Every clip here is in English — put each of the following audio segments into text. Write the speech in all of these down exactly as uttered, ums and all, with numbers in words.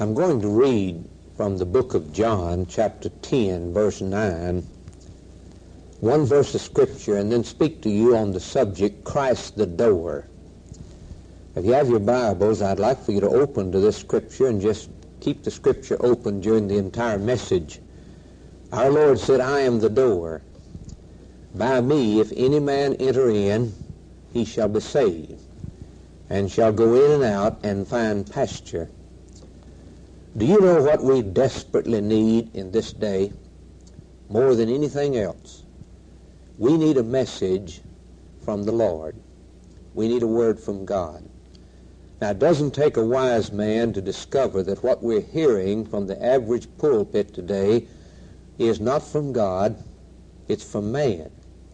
I'm going to read from the book of John, chapter ten, verse nine, one verse of Scripture, and then speak to you on the subject, Christ the door. If you have your Bibles, I'd like for you to open to this Scripture and just keep the Scripture open during the entire message. Our Lord said, I am the door. By me, if any man enter in, he shall be saved, and shall go in and out and find pasture. Do you know what we desperately need in this day? More than anything else, we need a message from the Lord. We need a word from God. Now, it doesn't take a wise man to discover that what we're hearing from the average pulpit today is not from God, it's from man.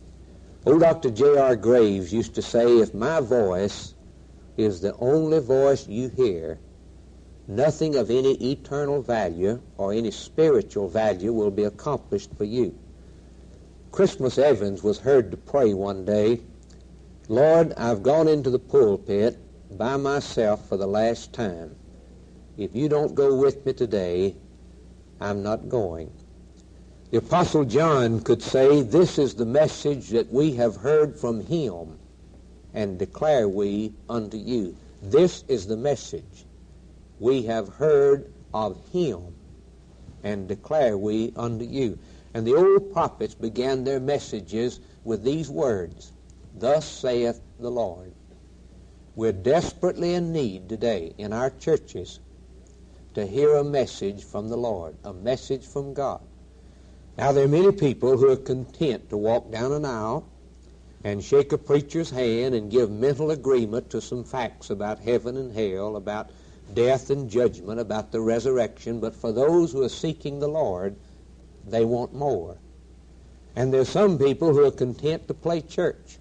Old Doctor J R Graves used to say, if my voice is the only voice you hear, nothing of any eternal value or any spiritual value will be accomplished for you. Christmas Evans was heard to pray one day, Lord, I've gone into the pulpit by myself for the last time. If you don't go with me today, I'm not going. The Apostle John could say, this is the message that we have heard from him, and declare we unto you. This is the message we have heard of him, and declare we unto you. And the old prophets began their messages with these words, thus saith the Lord. We're desperately in need today in our churches to hear a message from the Lord, a message from God. Now, there are many people who are content to walk down an aisle and shake a preacher's hand and give mental agreement to some facts about heaven and hell, about death and judgment, about the resurrection. But for those who are seeking the Lord, they want more. And there's some people who are content to play church,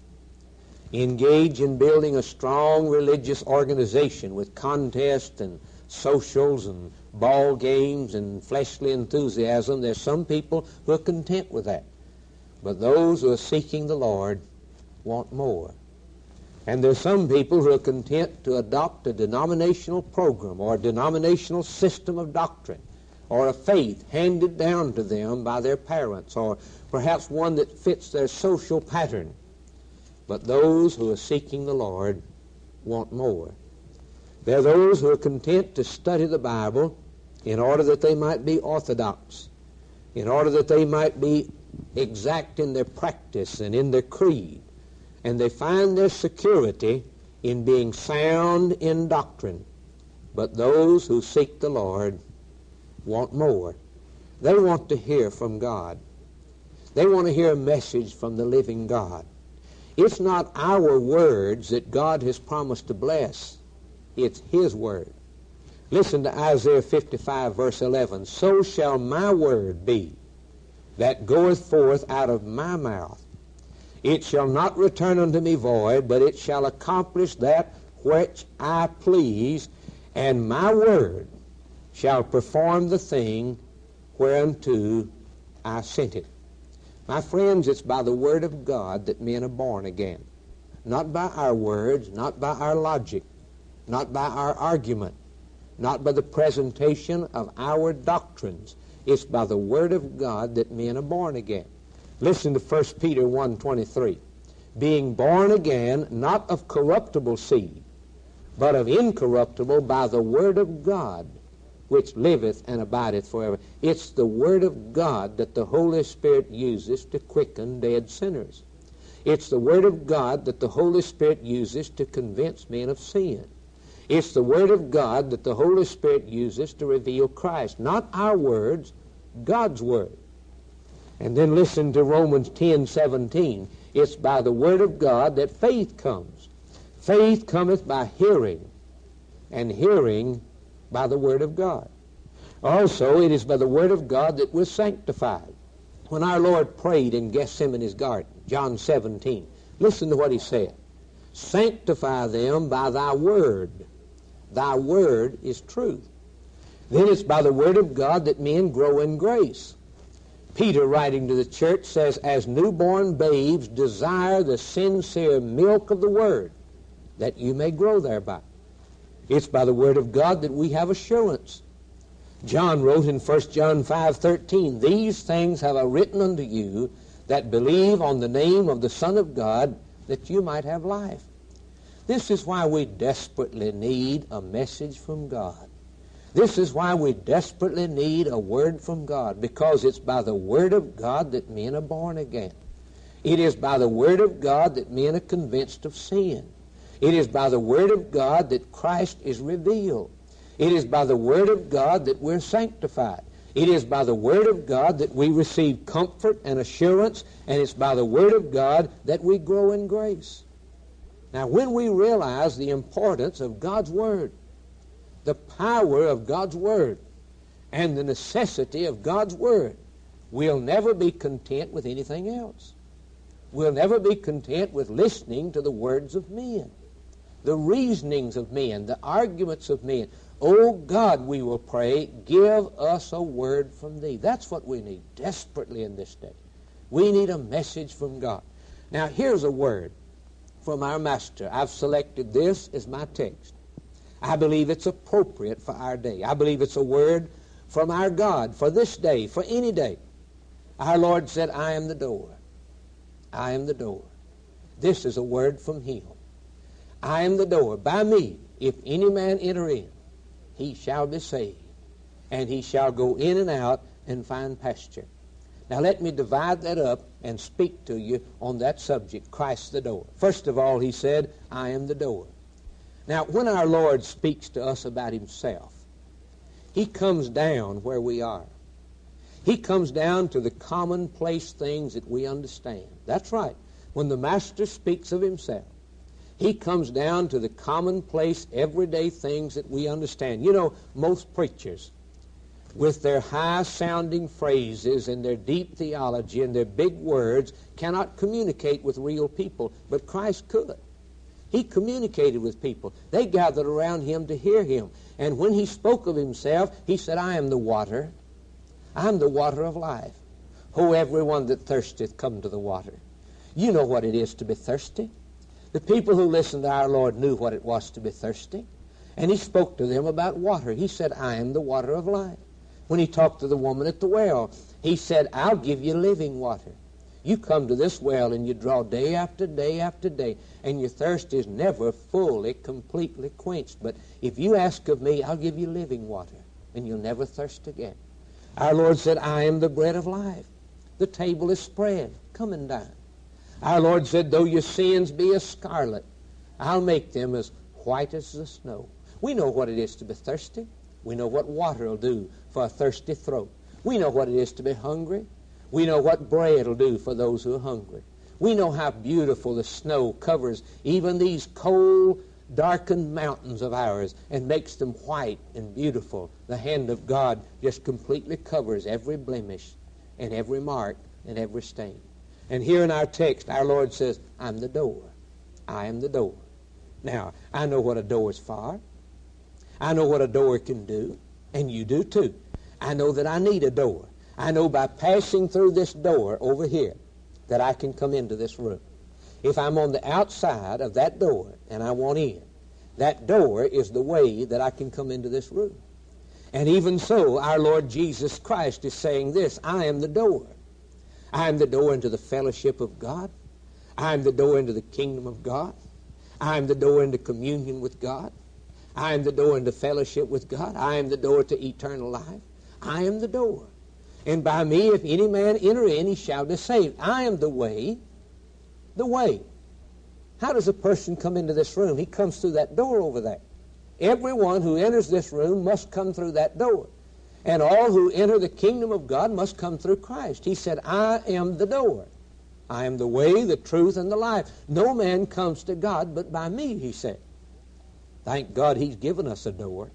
engage in building a strong religious organization with contests and socials and ball games and fleshly enthusiasm. There's some people who are content with that. But those who are seeking the Lord want more. And there's some people who are content to adopt a denominational program or a denominational system of doctrine or a faith handed down to them by their parents, or perhaps one that fits their social pattern. But those who are seeking the Lord want more. There are those who are content to study the Bible in order that they might be orthodox, in order that they might be exact in their practice and in their creed. And they find their security in being sound in doctrine. But those who seek the Lord want more. They want to hear from God. They want to hear a message from the living God. It's not our words that God has promised to bless. It's his word. Listen to Isaiah fifty-five, verse eleven. So shall my word be that goeth forth out of my mouth. It shall not return unto me void, but it shall accomplish that which I please, and my word shall perform the thing whereunto I sent it. My friends, it's by the word of God that men are born again. Not by our words, not by our logic, not by our argument, not by the presentation of our doctrines. It's by the word of God that men are born again. Listen to First Peter one twenty-three. Being born again, not of corruptible seed, but of incorruptible by the word of God, which liveth and abideth forever. It's the word of God that the Holy Spirit uses to quicken dead sinners. It's the word of God that the Holy Spirit uses to convince men of sin. It's the word of God that the Holy Spirit uses to reveal Christ. Not our words, God's word. And then listen to Romans ten seventeen. It's by the word of God that faith comes. Faith cometh by hearing, and hearing by the word of God. Also, it is by the word of God that we're sanctified. When our Lord prayed in Gethsemane's garden, John seventeen, listen to what he said. Sanctify them by thy word. Thy word is truth. Then it's by the word of God that men grow in grace. Peter, writing to the church, says, as newborn babes desire the sincere milk of the word, that you may grow thereby. It's by the word of God that we have assurance. John wrote in First John five thirteen, "These things have I written unto you that believe on the name of the Son of God, that you might have life." This is why we desperately need a message from God. This is why we desperately need a word from God, because it's by the Word of God that men are born again. It is by the Word of God that men are convinced of sin. It is by the Word of God that Christ is revealed. It is by the Word of God that we're sanctified. It is by the Word of God that we receive comfort and assurance, and it's by the Word of God that we grow in grace. Now, when we realize the importance of God's Word, the power of God's Word, and the necessity of God's Word, we'll never be content with anything else. We'll never be content with listening to the words of men, the reasonings of men, the arguments of men. Oh God, we will pray, give us a word from Thee. That's what we need desperately in this day. We need a message from God. Now, here's a word from our Master. I've selected this as my text. I believe it's appropriate for our day. I believe it's a word from our God for this day, for any day. Our Lord said, "I am the door. I am the door." This is a word from Him. "I am the door. By me, if any man enter in, he shall be saved, and he shall go in and out and find pasture." Now let me divide that up and speak to you on that subject, Christ the door. First of all, He said, "I am the door." Now, when our Lord speaks to us about Himself, He comes down where we are. He comes down to the commonplace things that we understand. That's right. When the Master speaks of Himself, He comes down to the commonplace, everyday things that we understand. You know, most preachers, with their high-sounding phrases and their deep theology and their big words, cannot communicate with real people, but Christ could. He communicated with people. They gathered around Him to hear Him. And when He spoke of Himself, He said, "I am the water. I am the water of life. Ho, everyone that thirsteth, come to the water." You know what it is to be thirsty. The people who listened to our Lord knew what it was to be thirsty. And He spoke to them about water. He said, "I am the water of life." When He talked to the woman at the well, He said, "I'll give you living water. You come to this well and you draw day after day after day, and your thirst is never fully, completely quenched. But if you ask of me, I'll give you living water, and you'll never thirst again." Our Lord said, "I am the bread of life. The table is spread. Come and dine." Our Lord said, "Though your sins be as scarlet, I'll make them as white as the snow." We know what it is to be thirsty. We know what water will do for a thirsty throat. We know what it is to be hungry. We know what bread will do for those who are hungry. We know how beautiful the snow covers even these cold, darkened mountains of ours and makes them white and beautiful. The hand of God just completely covers every blemish and every mark and every stain. And here in our text, our Lord says, "I'm the door. I am the door." Now, I know what a door is for. I know what a door can do, and you do too. I know that I need a door. I know by passing through this door over here that I can come into this room. If I'm on the outside of that door and I want in, that door is the way that I can come into this room. And even so, our Lord Jesus Christ is saying this, "I am the door. I am the door into the fellowship of God. I am the door into the kingdom of God. I am the door into communion with God. I am the door into fellowship with God. I am the door to eternal life. I am the door. And by me, if any man enter in, he shall be saved." I am the way. The way. How does a person come into this room? He comes through that door over there. Everyone who enters this room must come through that door. And all who enter the kingdom of God must come through Christ. He said, "I am the door. I am the way, the truth, and the life. No man comes to God but by me," He said. Thank God He's given us a door.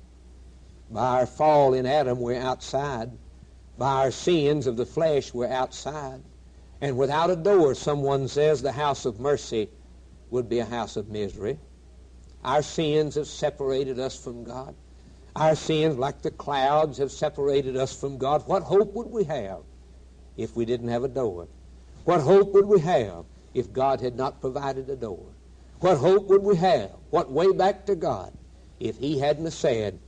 By our fall in Adam, we're outside. By our sins of the flesh, we're outside. And without a door, someone says, the house of mercy would be a house of misery. Our sins have separated us from God. Our sins, like the clouds, have separated us from God. What hope would we have if we didn't have a door? What hope would we have if God had not provided a door? What hope would we have? What way back to God if He hadn't said,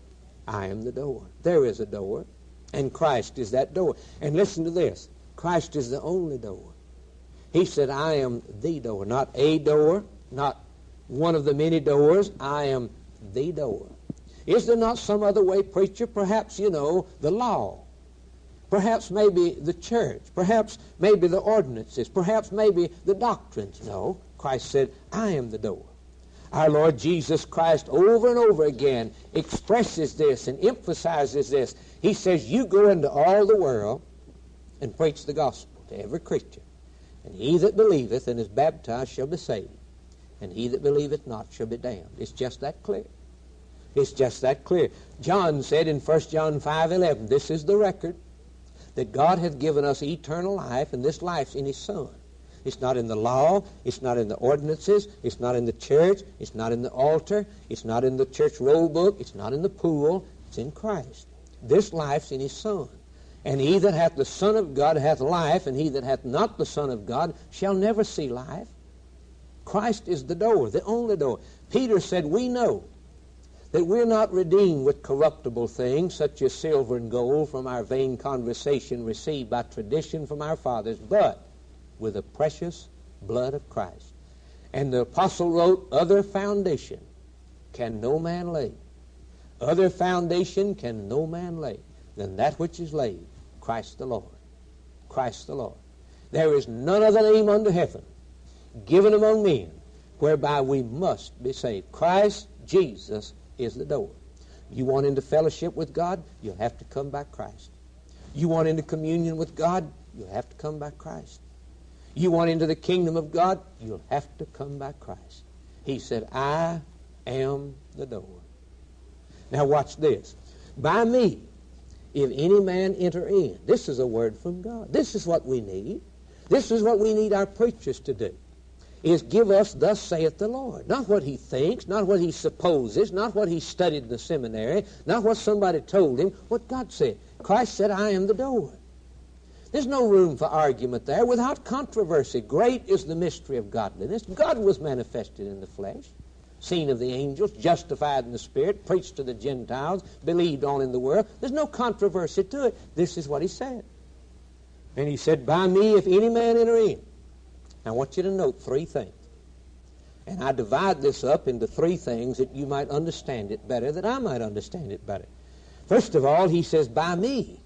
I am the door. There is a door, and Christ is that door. And listen to this. Christ is the only door. He said, I am the door, not a door, not one of the many doors. I am the door. Is there not some other way, preacher? Perhaps, you know, the law. Perhaps maybe the church. Perhaps maybe the ordinances. Perhaps maybe the doctrines. No. Christ said, I am the door. Our Lord Jesus Christ over and over again expresses this and emphasizes this. He says, you go into all the world and preach the gospel to every Christian. And he that believeth and is baptized shall be saved. And he that believeth not shall be damned. It's just that clear. It's just that clear. John said in First John five eleven, this is the record, that God hath given us eternal life, and this life's in his Son. It's not in the law. It's not in the ordinances. It's not in the church. It's not in the altar. It's not in the church roll book. It's not in the pool. It's in Christ. This life's in his Son. And he that hath the Son of God hath life, and he that hath not the Son of God shall never see life. Christ is the door, the only door. Peter said, we know that we're not redeemed with corruptible things, such as silver and gold, from our vain conversation received by tradition from our fathers, but with the precious blood of Christ. And the apostle wrote, other foundation can no man lay. Other foundation can no man lay than that which is laid, Christ the Lord. Christ the Lord. There is none other name under heaven given among men whereby we must be saved. Christ Jesus is the door. You want into fellowship with God, you'll have to come by Christ. You want into communion with God, you'll have to come by Christ. You want into the kingdom of God, you'll have to come by Christ. He said, I am the door. Now watch this. By me, if any man enter in. This is a word from God. This is what we need. This is what we need our preachers to do, is give us, thus saith the Lord. Not what he thinks, not what he supposes, not what he studied in the seminary, not what somebody told him, what God said. Christ said, I am the door. There's no room for argument there. Without controversy, great is the mystery of godliness. God was manifested in the flesh, seen of the angels, justified in the Spirit, preached to the Gentiles, believed on in the world. There's no controversy to it. This is what he said. And he said, by me, if any man enter in. Now, I want you to note three things. And I divide this up into three things that you might understand it better, that I might understand it better. First of all, he says, by me.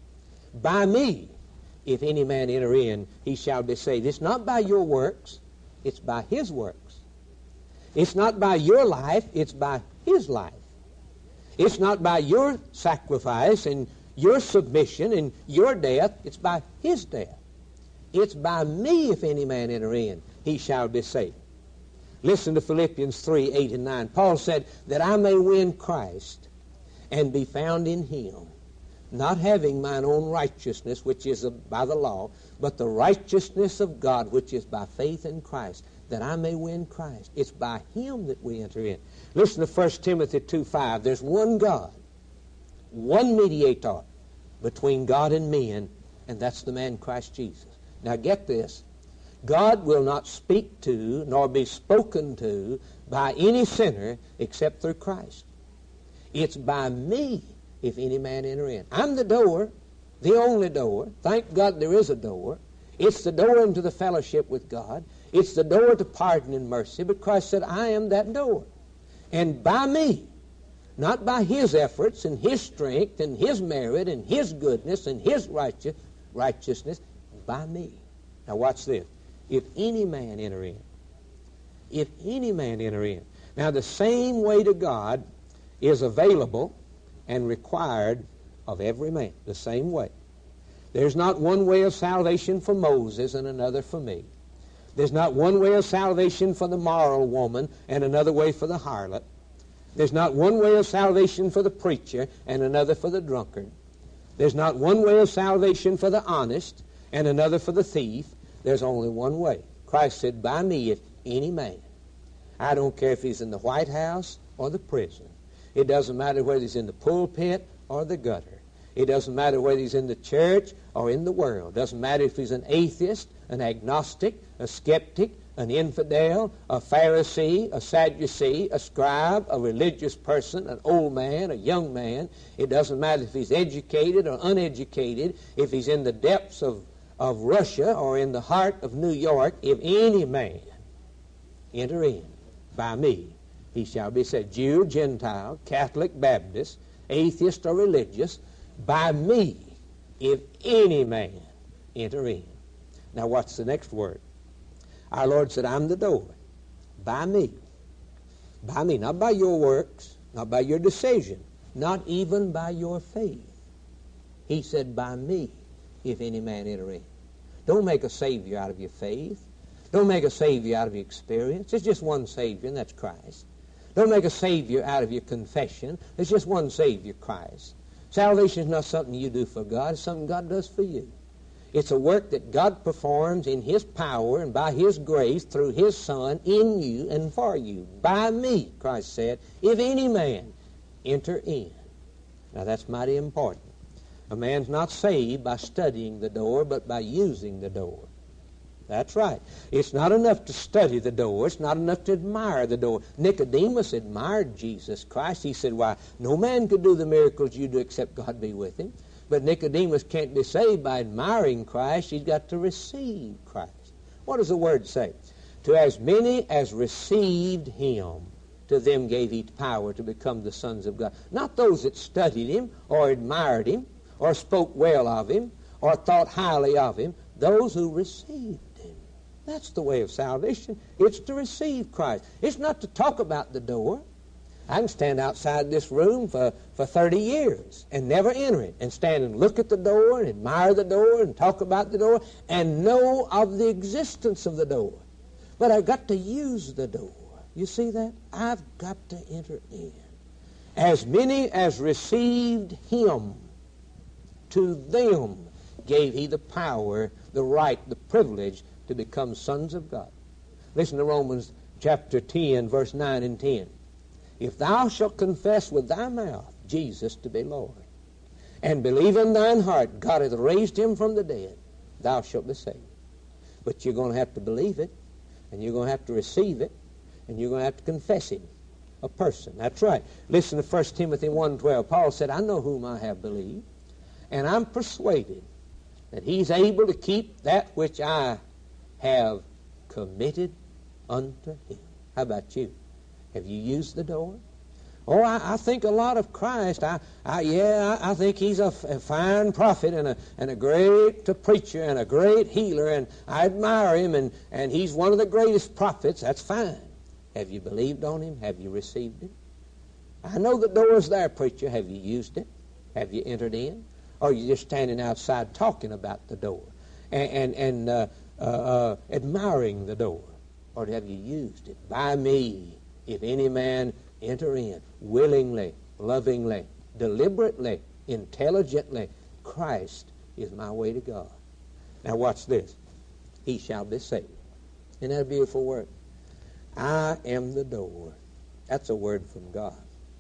By me, if any man enter in, he shall be saved. It's not by your works, it's by his works. It's not by your life, it's by his life. It's not by your sacrifice and your submission and your death, it's by his death. It's by me, if any man enter in, he shall be saved. Listen to Philippians three, eight and nine. Paul said, that I may win Christ and be found in him, not having mine own righteousness, which is by the law, but the righteousness of God, which is by faith in Christ, that I may win Christ. It's by him that we enter in. Listen to First Timothy two, five. There's one God, one mediator between God and men, and that's the man Christ Jesus. Now get this. God will not speak to nor be spoken to by any sinner except through Christ. It's by me, if any man enter in. I'm the door, the only door. Thank God there is a door. It's the door into the fellowship with God. It's the door to pardon and mercy. But Christ said, I am that door. And by me, not by his efforts and his strength and his merit and his goodness and his righteous, righteousness, by me. Now watch this. If any man enter in. If any man enter in. Now the same way to God is available and required of every man. The same way. There's not one way of salvation for Moses and another for me. There's not one way of salvation for the moral woman and another way for the harlot. There's not one way of salvation for the preacher and another for the drunkard. There's not one way of salvation for the honest and another for the thief. There's only one way. Christ said, by me, if any man. I don't care if he's in the White House or the prison. It doesn't matter whether he's in the pulpit or the gutter. It doesn't matter whether he's in the church or in the world. It doesn't matter if he's an atheist, an agnostic, a skeptic, an infidel, a Pharisee, a Sadducee, a scribe, a religious person, an old man, a young man. It doesn't matter if he's educated or uneducated, if he's in the depths of, of Russia or in the heart of New York. If any man enter in by me, he shall be saved. Jew, Gentile, Catholic, Baptist, atheist or religious, by me, if any man enter in. Now what's the next word? Our Lord said, I'm the door. By me. By me. Not by your works, not by your decision, not even by your faith. He said, by me, if any man enter in. Don't make a Savior out of your faith. Don't make a Savior out of your experience. There's just one Savior, and that's Christ. Don't make a Savior out of your confession. There's just one Savior, Christ. Salvation is not something you do for God. It's something God does for you. It's a work that God performs in His power and by His grace through His Son in you and for you. By me, Christ said, if any man enter in. Now that's mighty important. A man's not saved by studying the door, but by using the door. That's right. It's not enough to study the door. It's not enough to admire the door. Nicodemus admired Jesus Christ. He said, why, no man could do the miracles you do except God be with him. But Nicodemus can't be saved by admiring Christ. He's got to receive Christ. What does the word say? To as many as received him, to them gave he power to become the sons of God. Not those that studied him or admired him or spoke well of him or thought highly of him. Those who received him. That's the way of salvation. It's to receive Christ. It's not to talk about the door. I can stand outside this room for, for thirty years and never enter it, and stand and look at the door and admire the door and talk about the door and know of the existence of the door. But I've got to use the door. You see that? I've got to enter in. As many as received him, to them gave he the power, the right, the privilege to become sons of God. Listen to Romans chapter ten, verse nine and ten. If thou shalt confess with thy mouth Jesus to be Lord, and believe in thine heart God hath raised him from the dead, thou shalt be saved. But you're going to have to believe it, and you're going to have to receive it, and you're going to have to confess him, a person. That's right. Listen to First Timothy one twelve. Paul said, I know whom I have believed, and I'm persuaded that he's able to keep that which I have committed unto him. How about you? Have you used the door? Oh, I, I think a lot of Christ. I, I yeah, I, I think he's a, f- a fine prophet and a and a great uh, preacher and a great healer, and I admire him, and, and he's one of the greatest prophets. That's fine. Have you believed on him? Have you received him? I know the door's there, preacher. Have you used it? Have you entered in? Or are you just standing outside talking about the door and, and, and uh, uh, uh, admiring the door? Or have you used it? By me, if any man enter in, willingly, lovingly, deliberately, intelligently, Christ is my way to God. Now watch this. He shall be saved. Isn't that a beautiful word? I am the door. That's a word from God.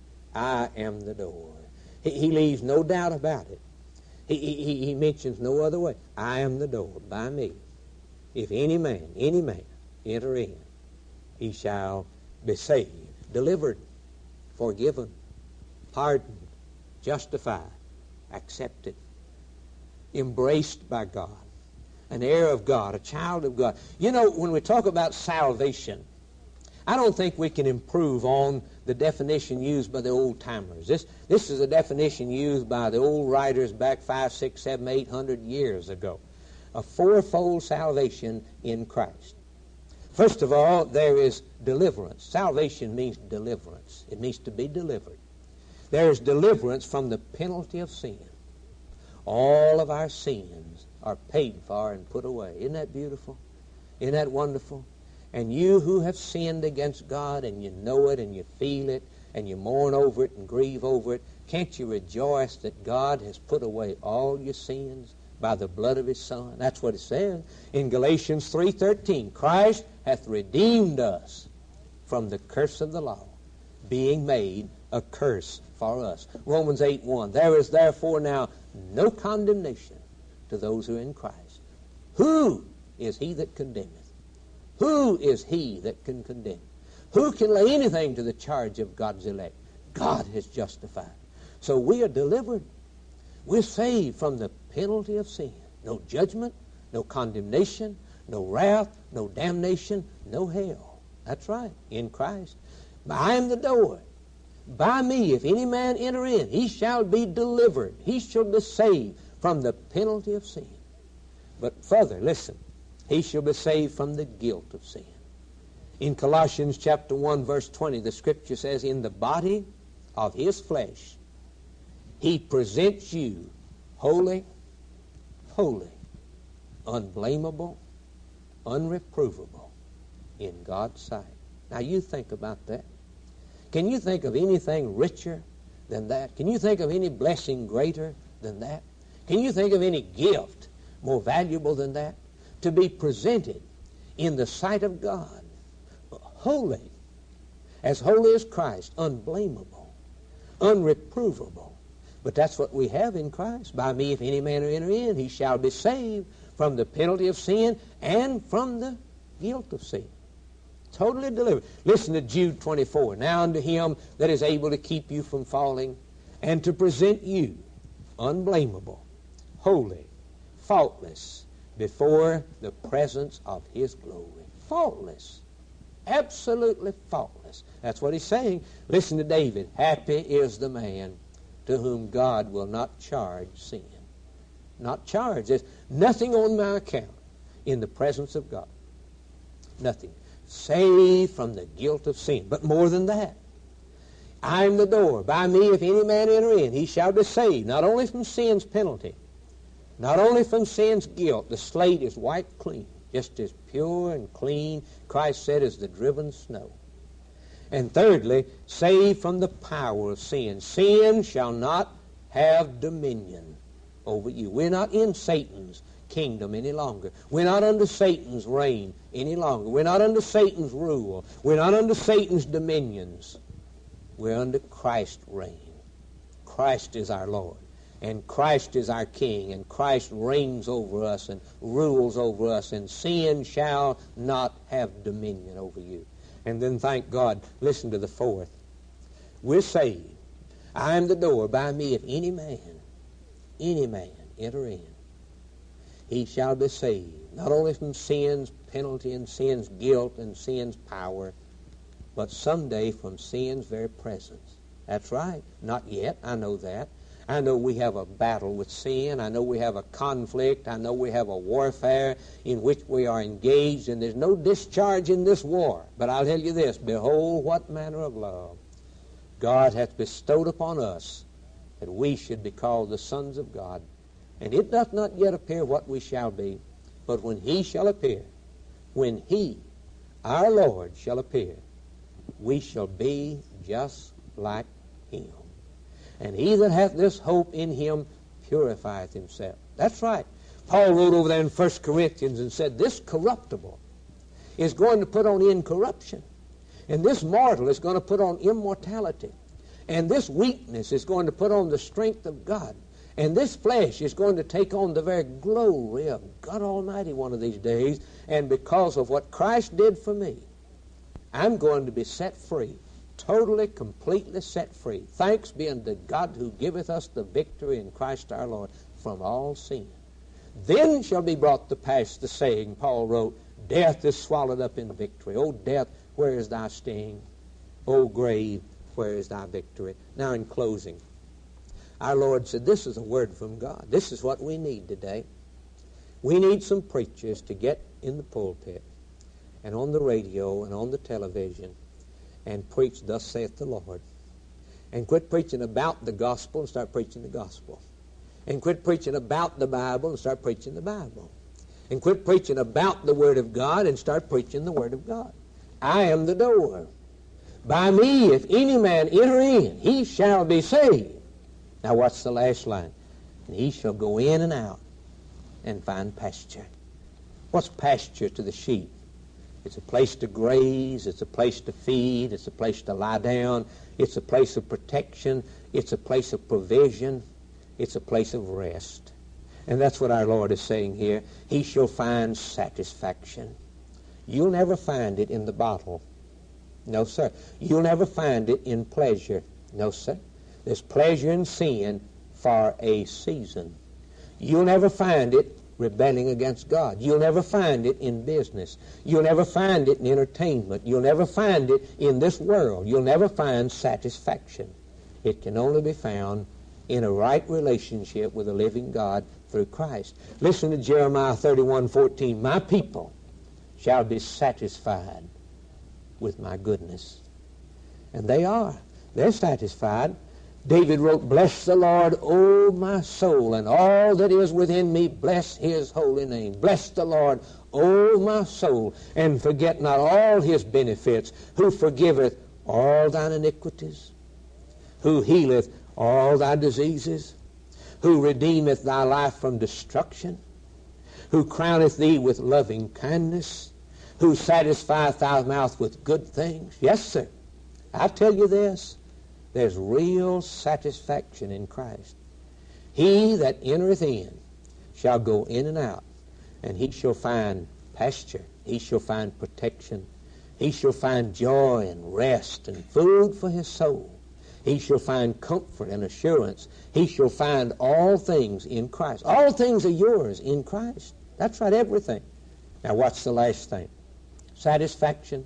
I am the door. He, he leaves no doubt about it. He, he, he mentions no other way. I am the door. By me, if any man, any man, enter in, he shall be saved, delivered, forgiven, pardoned, justified, accepted, embraced by God, an heir of God, a child of God. You know, when we talk about salvation, I don't think we can improve on the definition used by the old-timers. This, this is a definition used by the old writers back five, six, seven, eight hundred years ago. A fourfold salvation in Christ. First of all, there is deliverance. Salvation means deliverance. It means to be delivered. There is deliverance from the penalty of sin. All of our sins are paid for and put away. Isn't that beautiful? Isn't that wonderful? And you who have sinned against God, and you know it and you feel it and you mourn over it and grieve over it, can't you rejoice that God has put away all your sins by the blood of his Son? That's what it says in Galatians three thirteen. Christ hath redeemed us from the curse of the law, being made a curse for us. Romans eight one. There is therefore now no condemnation to those who are in Christ. Who is he that condemneth? Who is he that can condemn? Who can lay anything to the charge of God's elect? God has justified. So we are delivered. We're saved from the penalty of sin. No judgment, no condemnation, no wrath, no damnation, no hell. That's right, in Christ. I am the door. By me, if any man enter in, he shall be delivered. He shall be saved from the penalty of sin. But further, listen, he shall be saved from the guilt of sin. In Colossians chapter one, verse twenty, the Scripture says, in the body of his flesh, he presents you holy, holy, unblameable, unreprovable in God's sight. Now you think about that. Can you think of anything richer than that? Can you think of any blessing greater than that? Can you think of any gift more valuable than that? To be presented in the sight of God, holy, as holy as Christ, unblameable, unreprovable. But that's what we have in Christ. By me, if any man enter in, he shall be saved from the penalty of sin and from the guilt of sin. Totally delivered. Listen to Jude twenty-four. Now unto him that is able to keep you from falling and to present you unblameable, holy, faultless, before the presence of his glory. Faultless. Absolutely faultless. That's what he's saying. Listen to David. Happy is the man to whom God will not charge sin. Not charge. There's nothing on my account in the presence of God. Nothing. Saved from the guilt of sin. But more than that, I am the door. By me, if any man enter in, he shall be saved, not only from sin's penalty, not only from sin's guilt. The slate is wiped clean, just as pure and clean, Christ said, as the driven snow. And thirdly, saved from the power of sin. Sin shall not have dominion over you. We're not in Satan's kingdom any longer. We're not under Satan's reign any longer. We're not under Satan's rule. We're not under Satan's dominions. We're under Christ's reign. Christ is our Lord, and Christ is our King, and Christ reigns over us and rules over us, and sin shall not have dominion over you. And then, thank God, listen to the fourth. We're saved. I am the door. By me, if any man, any man enter in, he shall be saved, not only from sin's penalty and sin's guilt and sin's power, but someday from sin's very presence. That's right. Not yet. I know that. I know we have a battle with sin. I know we have a conflict. I know we have a warfare in which we are engaged, and there's no discharge in this war. But I'll tell you this, behold what manner of love God hath bestowed upon us, that we should be called the sons of God. And it doth not yet appear what we shall be, but when he shall appear, when he, our Lord, shall appear, we shall be just like him. And he that hath this hope in him purifieth himself. That's right. Paul wrote over there in First Corinthians and said, this corruptible is going to put on incorruption. And this mortal is going to put on immortality. And this weakness is going to put on the strength of God. And this flesh is going to take on the very glory of God Almighty one of these days. And because of what Christ did for me, I'm going to be set free. Totally, completely set free. Thanks be unto God who giveth us the victory in Christ our Lord from all sin. Then shall be brought to pass the saying, Paul wrote, death is swallowed up in victory. O death, where is thy sting? O grave, where is thy victory? Now in closing, our Lord said this is a word from God. This is what we need today. We need some preachers to get in the pulpit and on the radio and on the television and preach, thus saith the Lord. And quit preaching about the gospel and start preaching the gospel. And quit preaching about the Bible and start preaching the Bible. And quit preaching about the Word of God and start preaching the Word of God. I am the door. By me, if any man enter in, he shall be saved. Now what's the last line? And he shall go in and out and find pasture. What's pasture to the sheep? It's a place to graze. It's a place to feed. It's a place to lie down. It's a place of protection. It's a place of provision. It's a place of rest. And that's what our Lord is saying here. He shall find satisfaction. You'll never find it in the bottle. No, sir. You'll never find it in pleasure. No, sir. There's pleasure in sin for a season. You'll never find it rebelling against God. You'll never find it in business. You'll never find it in entertainment. You'll never find it in this world. You'll never find satisfaction. It can only be found in a right relationship with the living God through Christ. Listen to Jeremiah thirty-one fourteen. My people shall be satisfied with my goodness. And they are. They're satisfied. David wrote, bless the Lord, O my soul, and all that is within me, bless his holy name. Bless the Lord, O my soul, and forget not all his benefits, who forgiveth all thine iniquities, who healeth all thy diseases, who redeemeth thy life from destruction, who crowneth thee with loving kindness, who satisfieth thy mouth with good things. Yes, sir. I tell you this, there's real satisfaction in Christ. He that entereth in shall go in and out, and he shall find pasture. He shall find protection. He shall find joy and rest and food for his soul. He shall find comfort and assurance. He shall find all things in Christ. All things are yours in Christ. That's right, everything. Now what's the last thing? Satisfaction.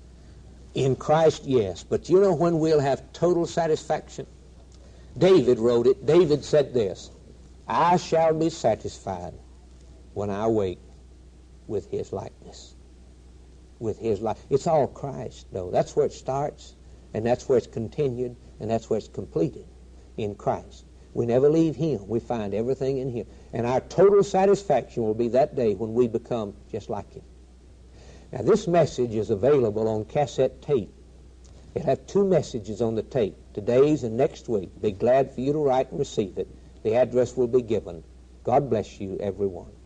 In Christ, yes. But you know when we'll have total satisfaction? David wrote it. David said this, I shall be satisfied when I awake with his likeness. With his life. It's all Christ, though. That's where it starts, and that's where it's continued, and that's where it's completed, in Christ. We never leave him. We find everything in him. And our total satisfaction will be that day when we become just like him. Now, this message is available on cassette tape. It'll have two messages on the tape, today's and next week. Be glad for you to write and receive it. The address will be given. God bless you, everyone.